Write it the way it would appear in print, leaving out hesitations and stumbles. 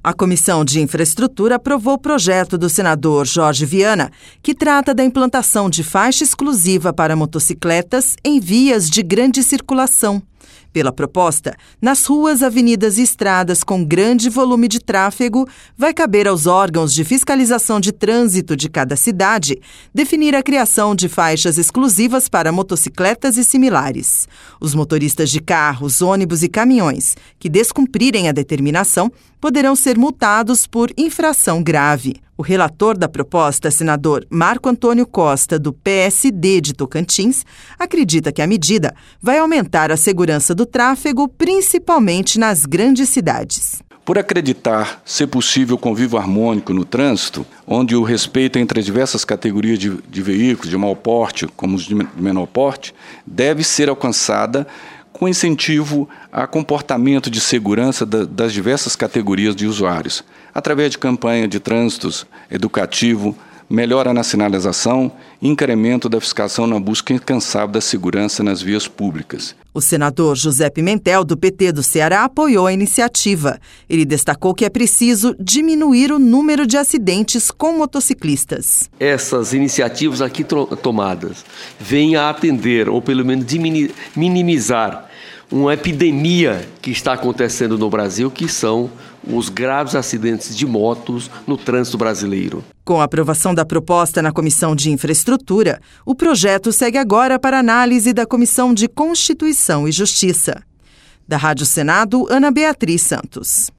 A Comissão de Infraestrutura aprovou o projeto do senador Jorge Viana, que trata da implantação de faixa exclusiva para motocicletas em vias de grande circulação. Pela proposta, nas ruas, avenidas e estradas com grande volume de tráfego, vai caber aos órgãos de fiscalização de trânsito de cada cidade definir a criação de faixas exclusivas para motocicletas e similares. Os motoristas de carros, ônibus e caminhões que descumprirem a determinação poderão ser multados por infração grave. O relator da proposta, senador Marco Antônio Costa, do PSD de Tocantins, acredita que a medida vai aumentar a segurança do tráfego, principalmente nas grandes cidades. Por acreditar ser possível convívio harmônico no trânsito, onde o respeito entre as diversas categorias de veículos de maior porte como os de menor porte, deve ser alcançada com incentivo a comportamento de segurança das diversas categorias de usuários, através de campanha de trânsitos educativo, melhora na sinalização e incremento da fiscalização na busca incansável da segurança nas vias públicas. O senador José Pimentel, do PT do Ceará, apoiou a iniciativa. Ele destacou que é preciso diminuir o número de acidentes com motociclistas. Essas iniciativas aqui tomadas vêm a atender, ou pelo menos minimizar, uma epidemia que está acontecendo no Brasil, que são os graves acidentes de motos no trânsito brasileiro. Com a aprovação da proposta na Comissão de Infraestrutura, o projeto segue agora para análise da Comissão de Constituição e Justiça. Da Rádio Senado, Ana Beatriz Santos.